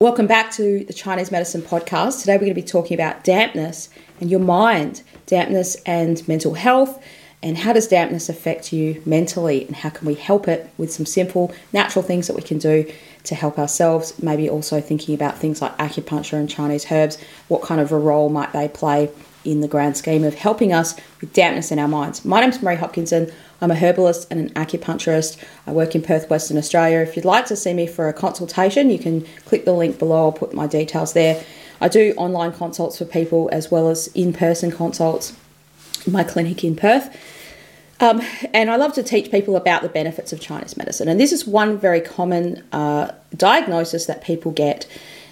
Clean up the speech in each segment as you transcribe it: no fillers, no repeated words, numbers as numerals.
Welcome back to the Chinese Medicine Podcast. Today we're going to be talking about dampness and your mind, dampness and mental health, and how does dampness affect you mentally, and how can we help it with some simple, natural things that we can do to help ourselves. Maybe also thinking about things like acupuncture and Chinese herbs. What kind of a role might they play in the grand scheme of helping us with dampness in our minds? My name's Marie Hopkinson. I'm a herbalist and an acupuncturist. I work in Perth, Western Australia. If you'd like to see me for a consultation, you can click the link below. I'll put my details there. I do online consults for people as well as in-person consults in my clinic in Perth. And I love to teach people about the benefits of Chinese medicine. And this is one very common diagnosis that people get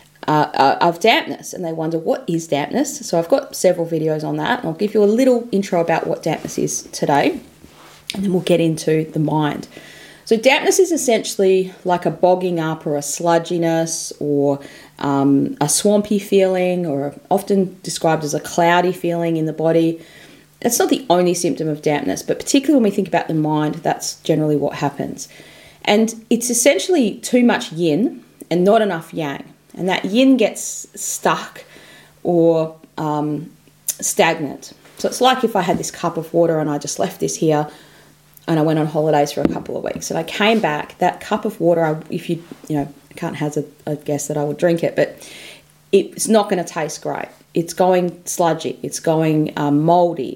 of dampness, and they wonder, what is dampness? So I've got several videos on that, and I'll give you a little intro about what dampness is today, and then we'll get into the mind. So dampness is essentially like a bogging up or a sludginess or a swampy feeling, or often described as a cloudy feeling in the body. It's not the only symptom of dampness, but particularly when we think about the mind, that's generally what happens. And it's essentially too much yin and not enough yang. And that yin gets stuck or stagnant. So it's like if I had this cup of water and I just left this here and I went on holidays for a couple of weeks and I came back, that cup of water, I can't hazard a guess that I would drink it, but it's not going to taste great. It's going sludgy. It's going moldy.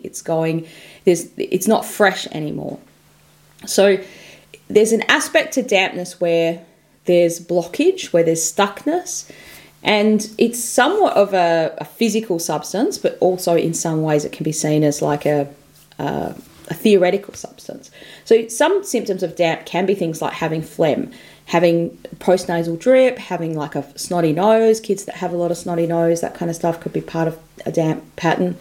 It's not fresh anymore. So there's an aspect to dampness where there's blockage, where there's stuckness, and it's somewhat of a physical substance, but also in some ways it can be seen as like a theoretical substance. So some symptoms of damp can be things like having phlegm, having postnasal drip, having like a snotty nose. Kids that have a lot of snotty nose, that kind of stuff could be part of a damp pattern.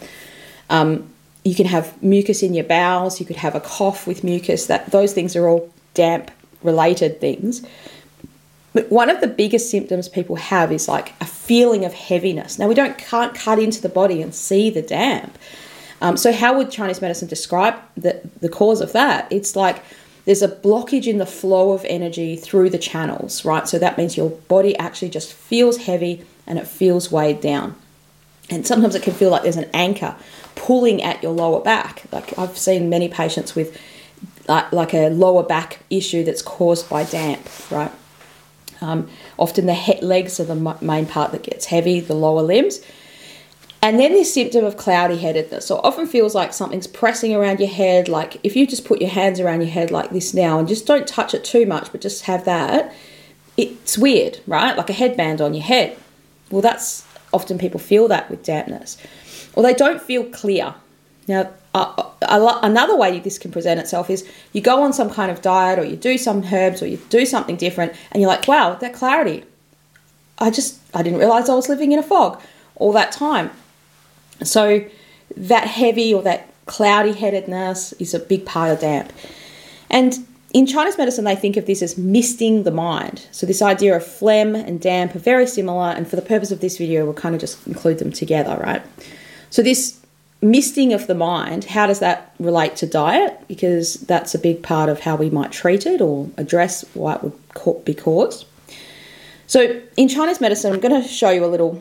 You can have mucus in your bowels. You could have a cough with mucus. Those things are all damp related things. But one of the biggest symptoms people have is like a feeling of heaviness. Now, can't cut into the body and see the damp. So how would Chinese medicine describe the cause of that? It's like there's a blockage in the flow of energy through the channels, right? So that means your body actually just feels heavy and it feels weighed down. And sometimes it can feel like there's an anchor pulling at your lower back. Like I've seen many patients with like a lower back issue that's caused by damp, right? Often the legs are the main part that gets heavy, the lower limbs. And then this symptom of cloudy headedness. So it often feels like something's pressing around your head. Like if you just put your hands around your head like this now and just don't touch it too much, but just have that, it's weird, right? Like a headband on your head. Well, that's often people feel that with dampness. Or they don't feel clear. Now, another way this can present itself is you go on some kind of diet or you do some herbs or you do something different and you're like, wow, that clarity. I didn't realize I was living in a fog all that time. So that heavy or that cloudy headedness is a big part of damp. And in Chinese medicine, they think of this as misting the mind. So this idea of phlegm and damp are very similar. And for the purpose of this video, we'll kind of just include them together, right? So this misting of the mind, how does that relate to diet? Because that's a big part of how we might treat it or address why it would be caused. So in Chinese medicine, I'm going to show you a little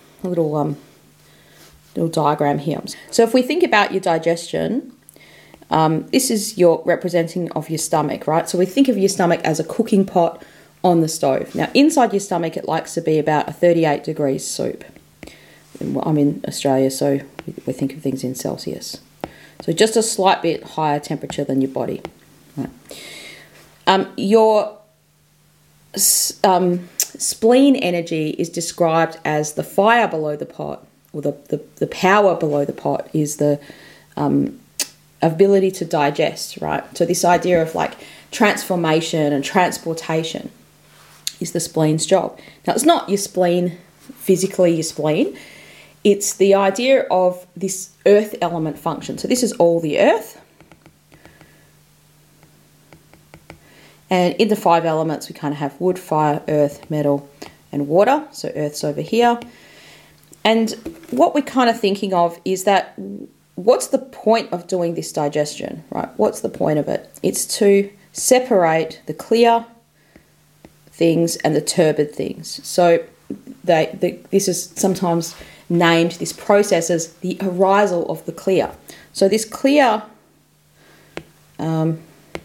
diagram here. So if we think about your digestion, this is your representing of your stomach, right? So we think of your stomach as a cooking pot on the stove. Now inside your stomach, it likes to be about a 38 degrees soup. I'm in Australia, so we think of things in Celsius. So just a slight bit higher temperature than your body. Right. Your spleen energy is described as the fire below the pot, or the power below the pot is the ability to digest, right? So this idea of like transformation and transportation is the spleen's job. Now, it's not your spleen, physically your spleen. It's the idea of this earth element function. So this is all the earth. And in the 5 elements, we kind of have wood, fire, earth, metal, and water. So earth's over here. And what we're kind of thinking of is that what's the point of doing this digestion, right? What's the point of it? It's to separate the clear things and the turbid things. So this is sometimes named, this process, as the arisal of the clear. So this clear, the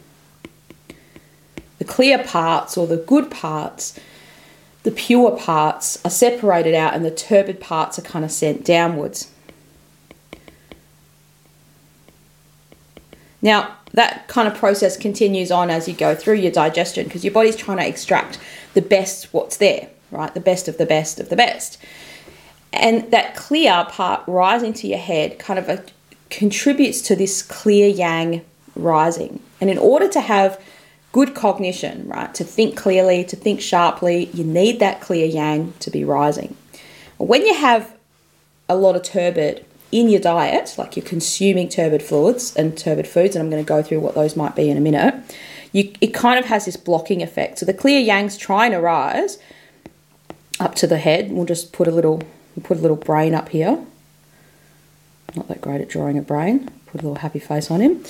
clear parts, or the good parts, the pure parts, are separated out, and the turbid parts are kind of sent downwards. Now, that kind of process continues on as you go through your digestion, because your body's trying to extract the best what's there, right? The best of the best of the best. And that clear part rising to your head kind of contributes to this clear yang rising. And in order to have good cognition, right, to think clearly, to think sharply, you need that clear yang to be rising. When you have a lot of turbid in your diet, like you're consuming turbid fluids and turbid foods, and I'm going to go through what those might be in a minute, it kind of has this blocking effect. So the clear yang's trying to rise up to the head. We'll just put a little brain up here. Not that great at drawing a brain. Put a little happy face on him.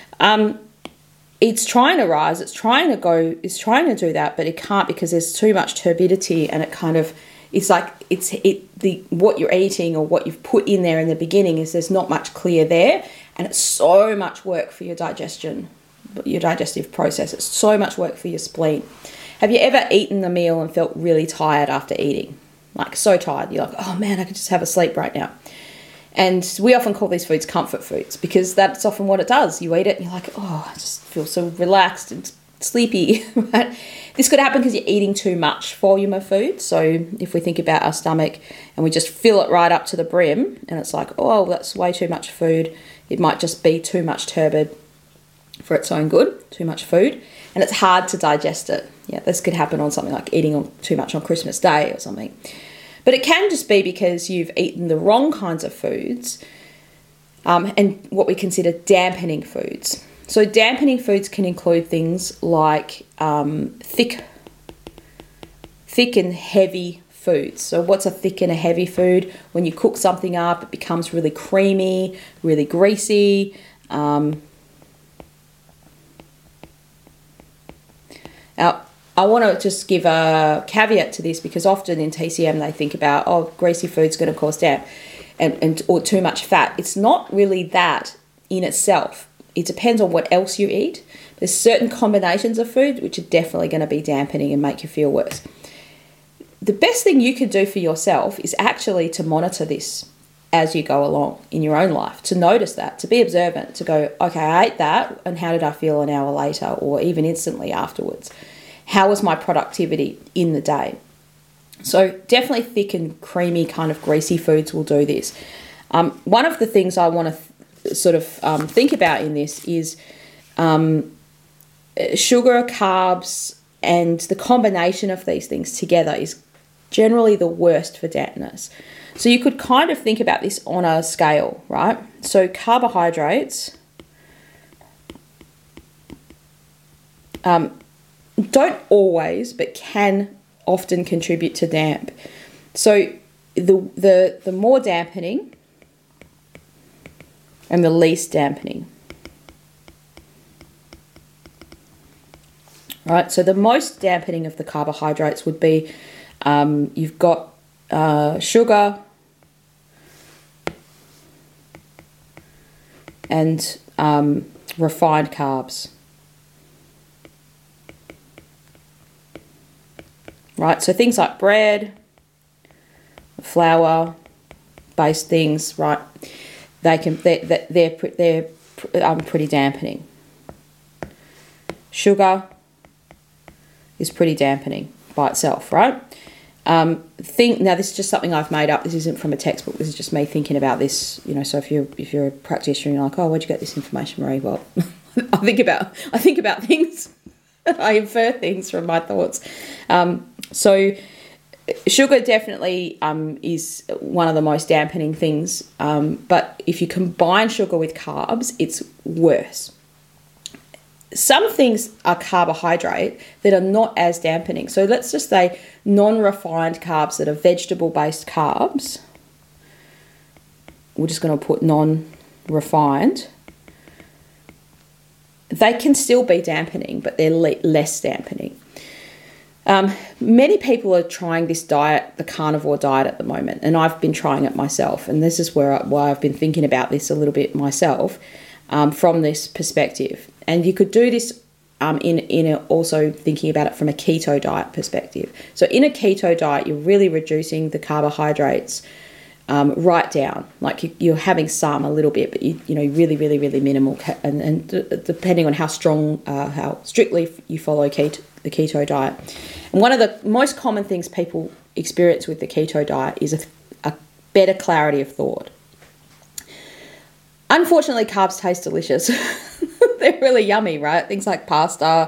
It's trying to rise. It's trying to do that, but it can't, because there's too much turbidity, and it kind of, it's like what you're eating, or what you've put in there in the beginning, is there's not much clear there, and it's so much work for your digestion, your digestive process. It's so much work for your spleen. Have you ever eaten the meal and felt really tired after eating? Like so tired, you're like, oh man, I could just have a sleep right now. And we often call these foods comfort foods, because that's often what it does. You eat it and you're like, oh, I just feel so relaxed and sleepy. Right? This could happen because you're eating too much volume of food. So if we think about our stomach and we just fill it right up to the brim, and it's like, oh, that's way too much food. It might just be too much turbid for its own good, too much food. And it's hard to digest it. Yeah, this could happen on something like eating too much on Christmas Day or something. But it can just be because you've eaten the wrong kinds of foods, and what we consider dampening foods. So dampening foods can include things like thick and heavy foods. So what's a thick and a heavy food? When you cook something up, it becomes really creamy, really greasy. Now, I want to just give a caveat to this, because often in TCM they think about, oh, greasy food's going to cause damp or too much fat. It's not really that in itself. It depends on what else you eat. There's certain combinations of food which are definitely going to be dampening and make you feel worse. The best thing you could do for yourself is actually to monitor this as you go along in your own life, to notice that, to be observant, to go, okay, I ate that, and how did I feel an hour later, or even instantly afterwards? How was my productivity in the day? So definitely thick and creamy kind of greasy foods will do this. One of the things I want to sort of think about in this is sugar, carbs, and the combination of these things together is generally the worst for dampness. So you could kind of think about this on a scale, right? So carbohydrates don't always, but can often contribute to damp. So the more dampening and the least dampening. Right, so the most dampening of the carbohydrates would be you've got sugar and refined carbs. Right, so things like bread, flour-based things, right? They're pretty dampening. Sugar is pretty dampening by itself, right? Now this is just something I've made up. This isn't from a textbook. This is just me thinking about this. You know, so if you're a practitioner and you're like, oh, where'd you get this information, Marie? Well, I think about things. I infer things from my thoughts. So sugar definitely is one of the most dampening things. But if you combine sugar with carbs, it's worse. Some things are carbohydrate that are not as dampening. So let's just say non-refined carbs that are vegetable-based carbs. We're just going to put non-refined. They can still be dampening, but they're less dampening. Many people are trying this diet, the carnivore diet at the moment, and I've been trying it myself. And this is why I've been thinking about this a little bit myself from this perspective. And you could do this also thinking about it from a keto diet perspective. So in a keto diet, you're really reducing the carbohydrates right down. Like you're having some a little bit, but you know really, really, really minimal. And depending on how strictly you follow the keto diet. And one of the most common things people experience with the keto diet is a better clarity of thought. Unfortunately, carbs taste delicious. They're really yummy, right? Things like pasta,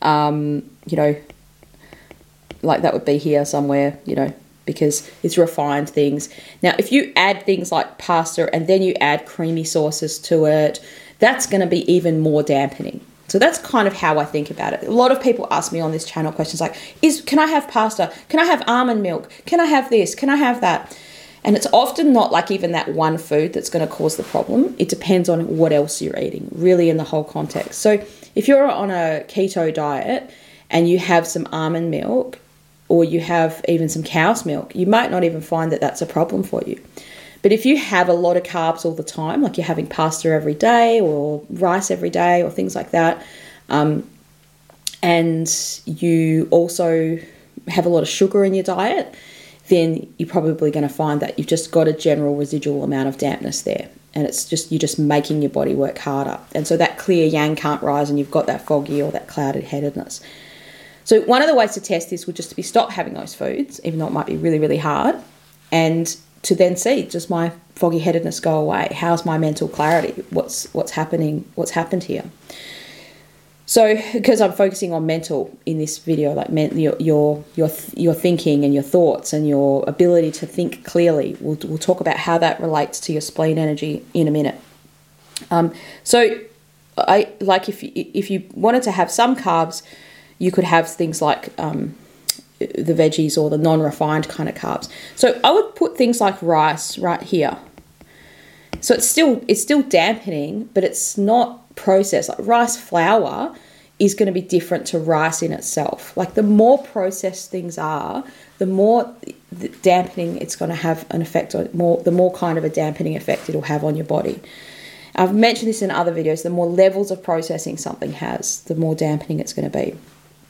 like that would be here somewhere, because it's refined things. Now, if you add things like pasta and then you add creamy sauces to it, that's going to be even more dampening. So that's kind of how I think about it. A lot of people ask me on this channel questions like, can I have pasta? Can I have almond milk? Can I have this? Can I have that? And it's often not like even that one food that's going to cause the problem. It depends on what else you're eating, really in the whole context. So if you're on a keto diet and you have some almond milk or you have even some cow's milk, you might not even find that that's a problem for you. But if you have a lot of carbs all the time, like you're having pasta every day or rice every day or things like that, and you also have a lot of sugar in your diet, then you're probably going to find that you've just got a general residual amount of dampness there. And you're just making your body work harder. And so that clear yang can't rise and you've got that foggy or that clouded headedness. So one of the ways to test this would just be stop having those foods, even though it might be really, really hard, and to then see, does my foggy headedness go away? How's my mental clarity? What's happening? What's happened here? So, because I'm focusing on mental in this video, like your thinking and your thoughts and your ability to think clearly, we'll talk about how that relates to your spleen energy in a minute. So, if you wanted to have some carbs, you could have things like the veggies or the non-refined kind of carbs. So I would put things like rice right here. So it's still dampening, but it's not processed. Like rice flour is going to be different to rice in itself. Like the more processed things are, the more dampening it's going to have an effect on the more kind of a dampening effect it'll have on your body. I've mentioned this in other videos. The more levels of processing something has, the more dampening it's going to be.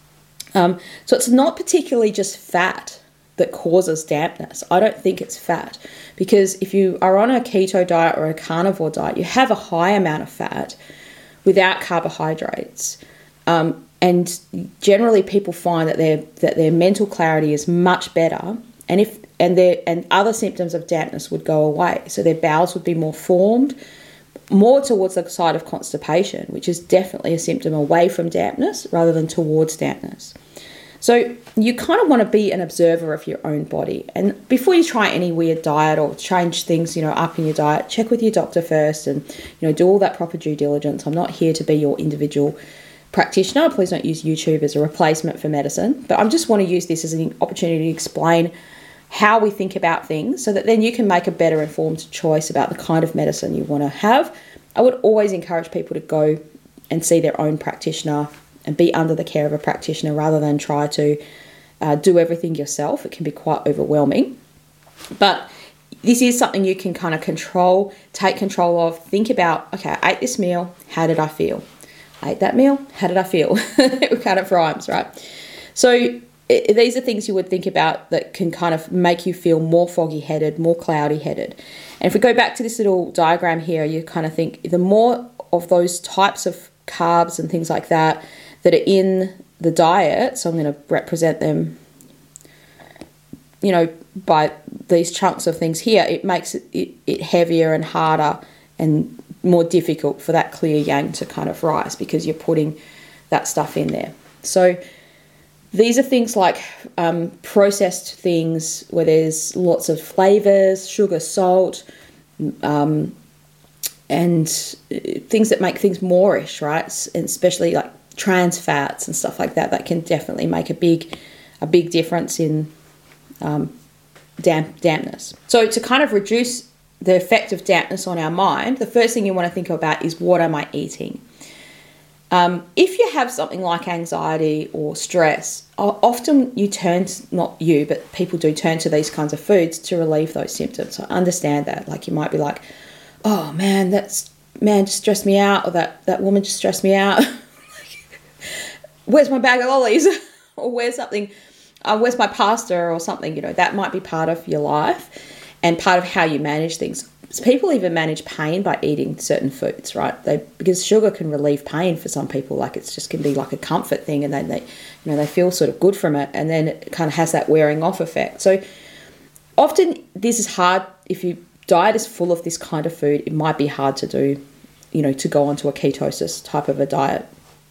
So it's not particularly just fat that causes dampness. I don't think it's fat, because if you are on a keto diet or a carnivore diet, you have a high amount of fat without carbohydrates. And generally people find that their mental clarity is much better, and other symptoms of dampness would go away. So their bowels would be more formed, more towards the side of constipation, which is definitely a symptom away from dampness rather than towards dampness. So you kind of want to be an observer of your own body. And before you try any weird diet or change things, up in your diet, check with your doctor first and, do all that proper due diligence. I'm not here to be your individual practitioner. Please don't use YouTube as a replacement for medicine. But I just want to use this as an opportunity to explain how we think about things so that then you can make a better informed choice about the kind of medicine you want to have. I would always encourage people to go and see their own practitioner and be under the care of a practitioner rather than try to do everything yourself. It can be quite overwhelming. But this is something you can kind of take control of. Think about, okay, I ate this meal, how did I feel? I ate that meal, how did I feel? It kind of rhymes, right? So these are things you would think about that can kind of make you feel more foggy-headed, more cloudy-headed. And if we go back to this little diagram here, you kind of think the more of those types of carbs and things like that are in the diet, so I'm going to represent them, by these chunks of things here, it makes it heavier and harder and more difficult for that clear yang to kind of rise because you're putting that stuff in there. So these are things like processed things where there's lots of flavors, sugar, salt, and things that make things moreish, right? And especially like trans fats and stuff like that can definitely make a big difference in dampness. So to kind of reduce the effect of dampness on our mind, the first thing you want to think about is, what am I eating? If you have something like anxiety or stress, often you turn to, not you, but people do turn to these kinds of foods to relieve those symptoms. So I understand that. Like you might be like, oh man, just stressed me out, or that woman just stressed me out. Where's my bag of lollies? Or where's my pasta or something? That might be part of your life and part of how you manage things. People even manage pain by eating certain foods, right? Because sugar can relieve pain for some people. Like it's just can be like a comfort thing, and then they feel sort of good from it, and then it kind of has that wearing off effect. So often this is hard. If your diet is full of this kind of food, it might be hard to do, to go onto a ketosis type of a diet.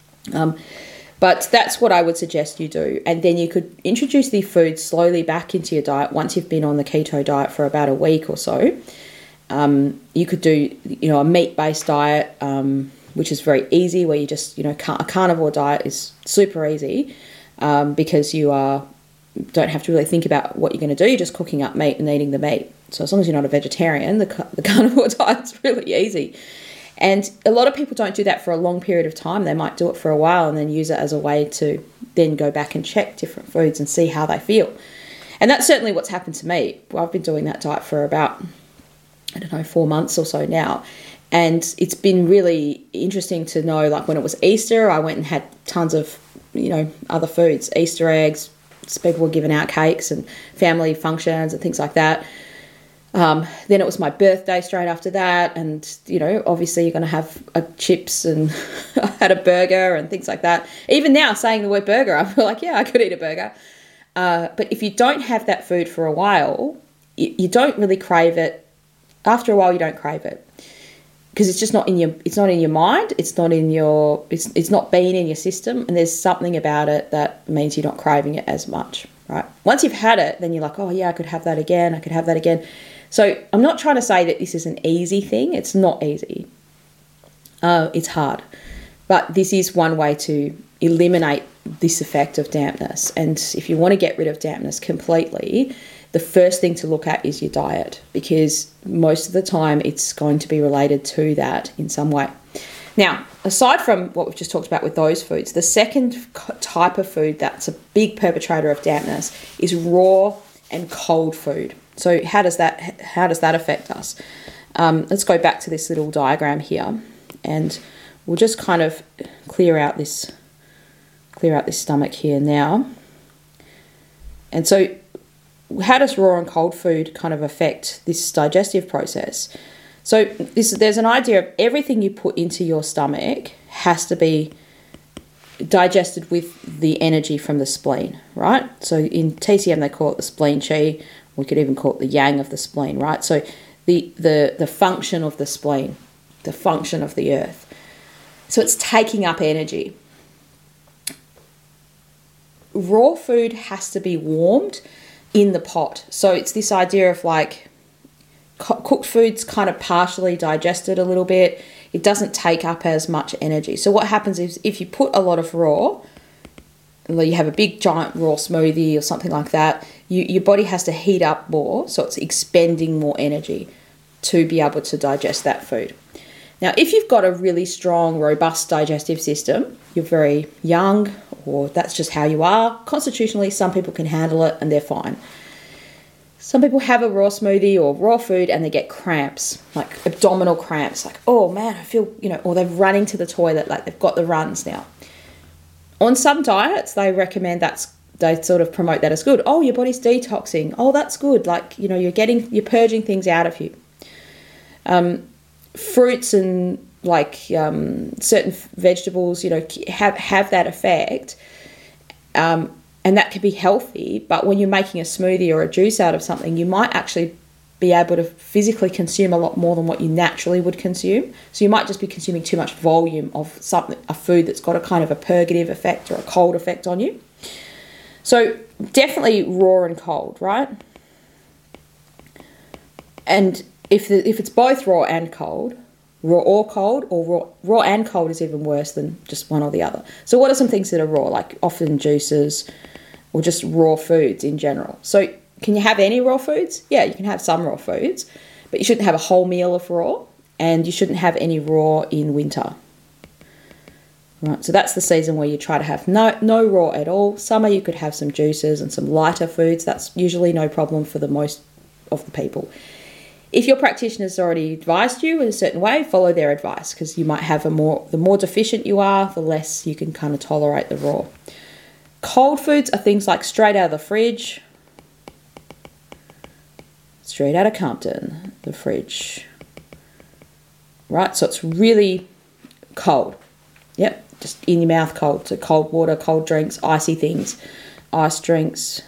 But that's what I would suggest you do. And then you could introduce the food slowly back into your diet once you've been on the keto diet for about a week or so. You could do, a meat-based diet, which is very easy, where you just, a carnivore diet is super easy because you don't have to really think about what you're going to do. You're just cooking up meat and eating the meat. So as long as you're not a vegetarian, the carnivore diet's really easy. And a lot of people don't do that for a long period of time. They might do it for a while and then use it as a way to then go back and check different foods and see how they feel. And that's certainly what's happened to me. I've been doing that diet for about 4 months or so now. And it's been really interesting to know, like when it was Easter, I went and had tons of, other foods, Easter eggs, people were giving out cakes and family functions and things like that. Then it was my birthday straight after that. And, obviously you're going to have chips, and I had a burger and things like that. Even now saying the word burger, I feel like, yeah, I could eat a burger. But if you don't have that food for a while, you don't really crave it. After a while, you don't crave it because it's just not in your mind. It's not been in your system, and there's something about it that means you're not craving it as much, right? Once you've had it, then you're like, oh yeah, I could have that again. So I'm not trying to say that this is an easy thing. It's not easy. It's hard, but this is one way to eliminate this effect of dampness. And if you want to get rid of dampness completely, the first thing to look at is your diet, because most of the time it's going to be related to that in some way. Now, aside from what we've just talked about with those foods, the second type of food that's a big perpetrator of dampness is raw and cold food. So how does that affect us? Let's go back to this little diagram here, and we'll just kind of clear out this stomach here now. And so how does raw and cold food kind of affect this digestive process? So there's an idea of everything you put into your stomach has to be digested with the energy from the spleen, right? So in TCM they call it the spleen chi. We could even call it the yang of the spleen, right? So the function of the spleen, the function of the earth. So it's taking up energy. Raw food has to be warmed in the pot. So it's this idea of like cooked food's kind of partially digested a little bit. It doesn't take up as much energy. So what happens is if you put a lot of raw, you have a big giant raw smoothie or something like that, your body has to heat up more, so it's expending more energy to be able to digest that food. Now, if you've got a really strong, robust digestive system, you're very young, or that's just how you are, constitutionally, some people can handle it and they're fine. Some people have a raw smoothie or raw food and they get cramps, like abdominal cramps, like, oh man, I feel, or they're running to the toilet, like they've got the runs now. On some diets, they recommend they sort of promote that as good. Oh, your body's detoxing. Oh, that's good. Like, you're purging things out of you. Fruits and certain vegetables, have that effect. And that can be healthy, but when you're making a smoothie or a juice out of something, you might actually be able to physically consume a lot more than what you naturally would consume. So you might just be consuming too much volume of a food that's got a kind of a purgative effect or a cold effect on you. So definitely raw and cold, right? And if it's both raw and cold, raw or cold, or raw and cold is even worse than just one or the other. So what are some things that are raw, like often juices or just raw foods in general? So can you have any raw foods? Yeah, you can have some raw foods, but you shouldn't have a whole meal of raw, and you shouldn't have any raw in winter. Right, so that's the season where you try to have no raw at all. Summer, you could have some juices and some lighter foods. That's usually no problem for the most of the people. If your practitioner's already advised you in a certain way, follow their advice, because you might have the more deficient you are, the less you can kind of tolerate the raw. Cold foods are things like straight out of the fridge, straight out of Compton, the fridge. Right, so it's really cold. Yep, just in your mouth cold. So cold water, cold drinks, icy things, ice drinks,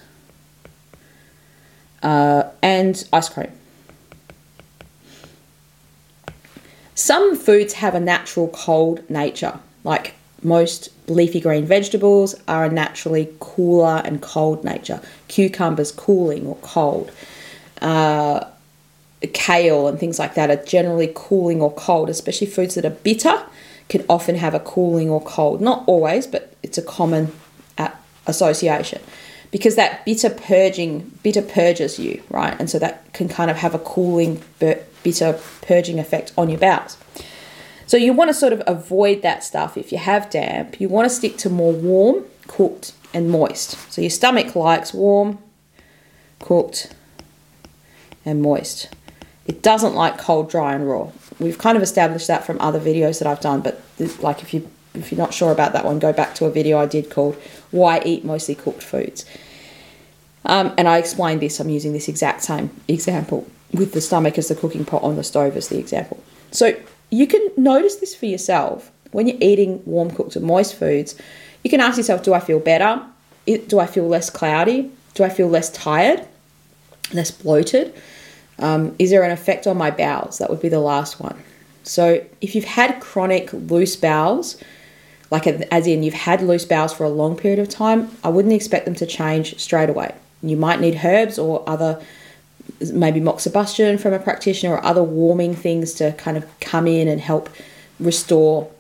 and ice cream. Some foods have a natural cold nature, like most leafy green vegetables are a naturally cooler and cold nature. Cucumbers, cooling or cold. Kale and things like that are generally cooling or cold, especially foods that are bitter can often have a cooling or cold. Not always, but it's a common association, because that bitter purges you, right? And so that can kind of have a cooling, bitter purging effect on your bowels. So you want to sort of avoid that stuff. If you have damp, you want to stick to more warm, cooked and moist. So your stomach likes warm, cooked and moist. It doesn't like cold, dry and raw. We've kind of established that from other videos that I've done, but like if you're not sure about that one, go back to a video I did called Why Eat Mostly Cooked Foods. And I explained this. I'm using this exact same example with the stomach as the cooking pot on the stove as the example. So you can notice this for yourself. When you're eating warm, cooked and moist foods, you can ask yourself, do I feel better? Do I feel less cloudy? Do I feel less tired? Less bloated? Is there an effect on my bowels? That would be the last one. So if you've had chronic loose bowels, like as in you've had loose bowels for a long period of time, I wouldn't expect them to change straight away. You might need herbs or other, maybe moxibustion from a practitioner or other warming things to kind of come in and help restore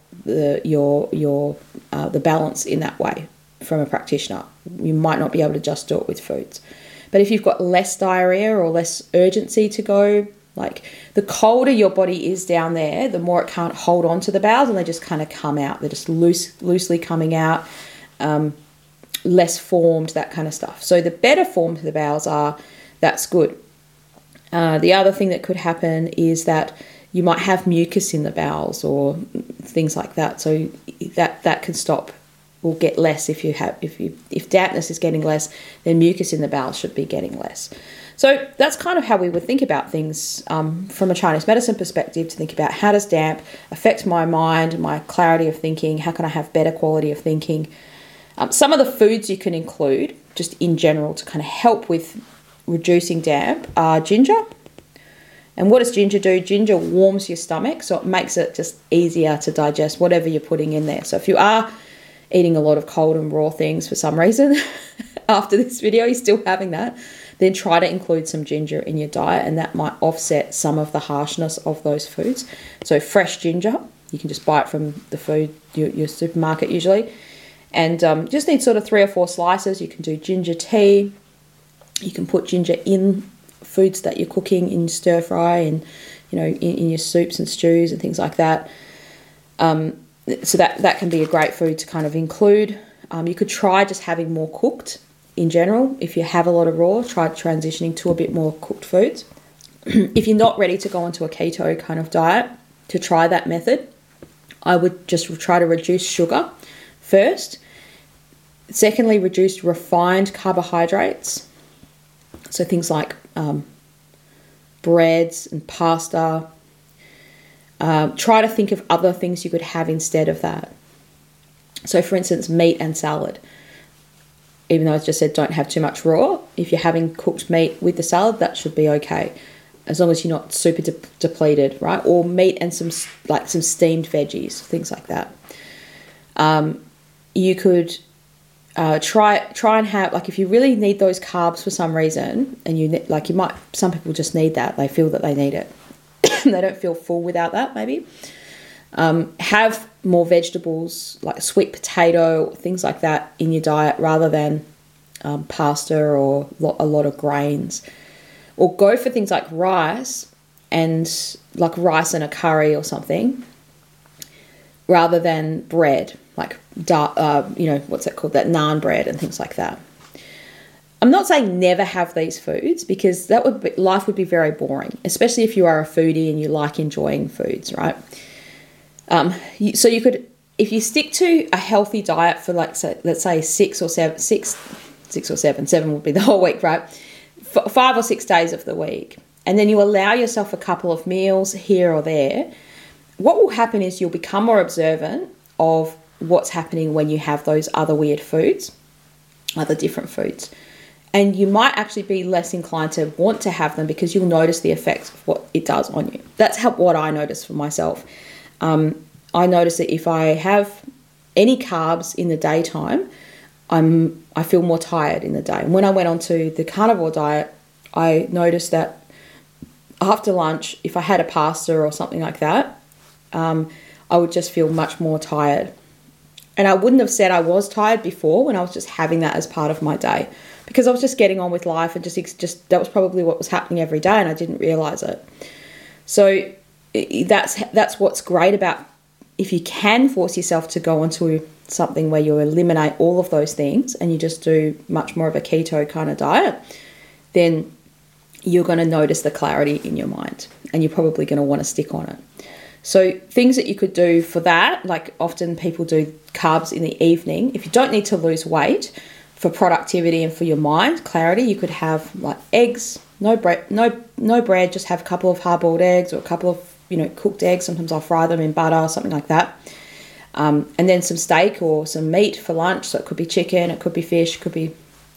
the balance in that way from a practitioner. You might not be able to just do it with foods. But if you've got less diarrhea or less urgency to go, like the colder your body is down there, the more it can't hold on to the bowels and they just kind of come out. They're just loosely coming out, less formed, that kind of stuff. So the better formed the bowels are, that's good. The other thing that could happen is that you might have mucus in the bowels or things like that. So that can stop or get less if dampness is getting less, then mucus in the bowels should be getting less. So that's kind of how we would think about things from a Chinese medicine perspective, to think about how does damp affect my mind, my clarity of thinking, how can I have better quality of thinking. Some of the foods you can include, just in general, to kind of help with reducing damp are ginger. And what does ginger do? Ginger warms your stomach, so it makes it just easier to digest whatever you're putting in there. So if you are eating a lot of cold and raw things for some reason, after this video you're still having that, then try to include some ginger in your diet, and that might offset some of the harshness of those foods. So fresh ginger, you can just buy it from the your supermarket usually, and just need sort of 3 or 4 slices. You can do ginger tea. You can put ginger in foods that you're cooking in stir fry and in your soups and stews and things like that. So that can be a great food to kind of include. You could try just having more cooked in general. If you have a lot of raw, try transitioning to a bit more cooked foods. If you're not ready to go onto a keto kind of diet, to try that method, I would just try to reduce sugar first. Secondly, reduce refined carbohydrates. So things like breads and pasta. Try to think of other things you could have instead of that. So for instance, meat and salad. Even though I just said don't have too much raw, if you're having cooked meat with the salad, that should be okay, as long as you're not super depleted, right? Or meat and some steamed veggies, things like that. You could try and have, like, if you really need those carbs for some reason, and some people just need that, they feel that they need it. They don't feel full without that, maybe. Have more vegetables, like sweet potato, things like that in your diet, rather than pasta or a lot of grains. Or go for things like rice and a curry or something, rather than bread. like dark, what's that called? That naan bread and things like that. I'm not saying never have these foods, because life would be very boring, especially if you are a foodie and you like enjoying foods, right? So you could, if you stick to a healthy diet for let's say 6 or 7, 7 would be the whole week, right? 5 or 6 days of the week, and then you allow yourself a couple of meals here or there, what will happen is you'll become more observant of what's happening when you have those other weird foods, other different foods. And you might actually be less inclined to want to have them, because you'll notice the effects of what it does on you. That's what I noticed for myself. I notice that if I have any carbs in the daytime, I feel more tired in the day. And when I went onto the carnivore diet, I noticed that after lunch, if I had a pasta or something like that, I would just feel much more tired. And I wouldn't have said I was tired before, when I was just having that as part of my day, because I was just getting on with life, and just that was probably what was happening every day, and I didn't realize it. So that's what's great about, if you can force yourself to go onto something where you eliminate all of those things and you just do much more of a keto kind of diet, then you're going to notice the clarity in your mind, and you're probably going to want to stick on it. So things that you could do for that, like often people do carbs in the evening. If you don't need to lose weight, for productivity and for your mind clarity, you could have like eggs, no bread, just have a couple of hard-boiled eggs, or a couple of cooked eggs. Sometimes I'll fry them in butter or something like that. And then some steak or some meat for lunch. So it could be chicken, it could be fish, could be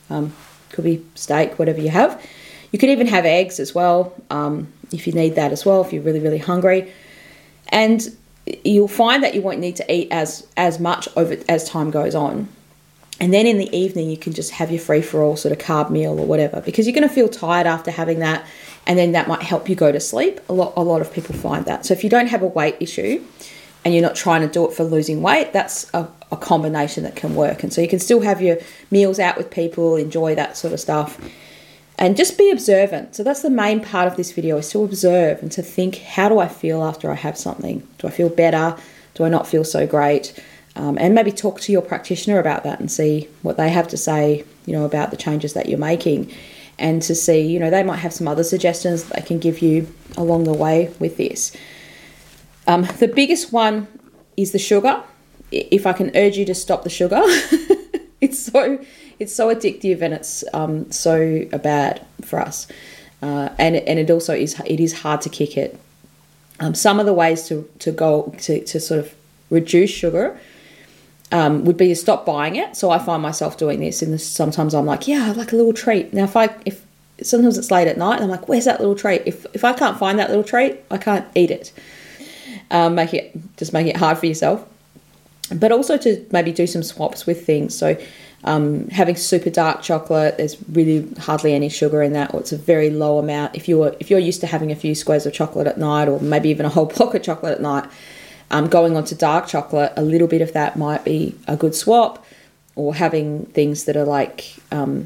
steak, whatever you have. You could even have eggs as well, if you need that as well, if you're really, really hungry. And you'll find that you won't need to eat as much as time goes on. And then in the evening, you can just have your free-for-all sort of carb meal or whatever, because you're going to feel tired after having that, and then that might help you go to sleep. A lot of people find that. So if you don't have a weight issue and you're not trying to do it for losing weight, that's a combination that can work. And so you can still have your meals out with people, enjoy that sort of stuff, and just be observant. So that's the main part of this video, is to observe and to think, how do I feel after I have something? Do I feel better? Do I not feel so great? And maybe talk to your practitioner about that and see what they have to say, about the changes that you're making, and to see, they might have some other suggestions that they can give you along the way with this. The biggest one is the sugar. If I can urge you to stop the sugar, it's so addictive, and it's so bad for us. And it also is hard to kick it. Some of the ways to sort of reduce sugar would be to stop buying it. So I find myself doing this, and sometimes I'm like, yeah, I'd like a little treat. Now, if sometimes it's late at night, and I'm like, where's that little treat? If I can't find that little treat, I can't eat it. Make it hard for yourself. But also to maybe do some swaps with things. So having super dark chocolate, there's really hardly any sugar in that, or it's a very low amount. If you're used to having a few squares of chocolate at night, or maybe even a whole block of chocolate at night, going on to dark chocolate, a little bit of that might be a good swap. Or having things that are like,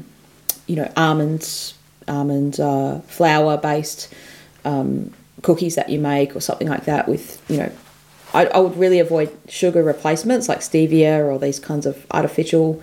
almond flour based cookies that you make, or something like that with, I would really avoid sugar replacements like stevia or these kinds of artificial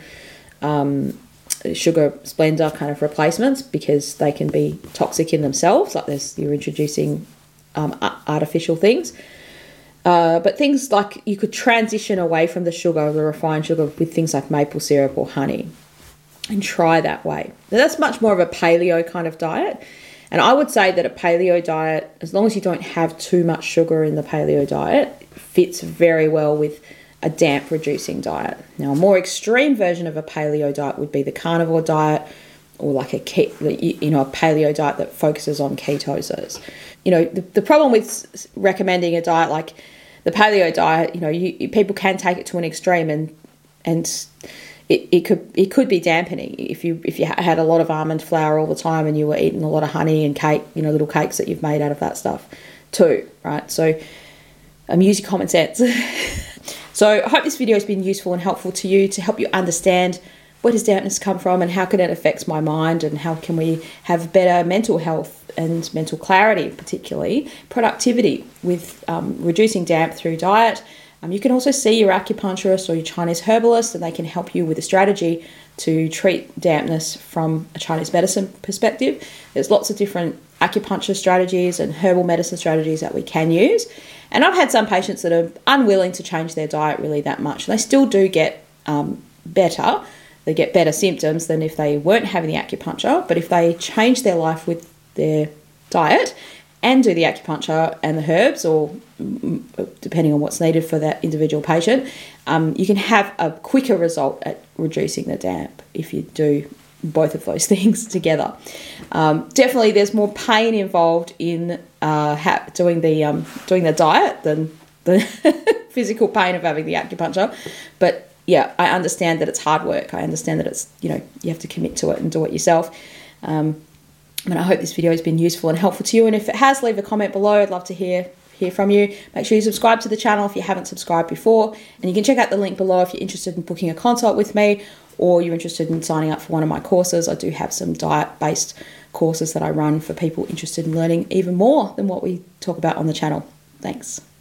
sugar Splenda kind of replacements, because they can be toxic in themselves. Like you're introducing artificial things. But things like, you could transition away from the sugar, the refined sugar, with things like maple syrup or honey, and try that way. Now, that's much more of a paleo kind of diet. And I would say that a paleo diet, as long as you don't have too much sugar in the paleo diet, fits very well with a damp reducing diet. Now, a more extreme version of a paleo diet would be the carnivore diet, or like a paleo diet that focuses on ketosis. The problem with recommending a diet like the paleo diet, people can take it to an extreme, and it could be dampening if you had a lot of almond flour all the time, and you were eating a lot of honey and cake, little cakes that you've made out of that stuff too, right? So use your common sense. So I hope this video has been useful and helpful to you, to help you understand, where does dampness come from, and how can it affect my mind, and how can we have better mental health and mental clarity, particularly productivity, with reducing damp through diet, You can also see your acupuncturist or your Chinese herbalist, and they can help you with a strategy to treat dampness from a Chinese medicine perspective. There's lots of different acupuncture strategies and herbal medicine strategies that we can use. And I've had some patients that are unwilling to change their diet really that much. And they still do get better. They get better symptoms than if they weren't having the acupuncture. But if they change their life with their diet and do the acupuncture and the herbs, or depending on what's needed for that individual patient, you can have a quicker result at reducing the damp if you do both of those things together. Definitely there's more pain involved in doing the diet than the physical pain of having the acupuncture. But yeah, I understand that it's hard work. I understand that it's, you have to commit to it and do it yourself. And I hope this video has been useful and helpful to you. And if it has, leave a comment below. I'd love to hear from you. Make sure you subscribe to the channel if you haven't subscribed before. And you can check out the link below if you're interested in booking a consult with me, or you're interested in signing up for one of my courses. I do have some diet-based courses that I run for people interested in learning even more than what we talk about on the channel. Thanks.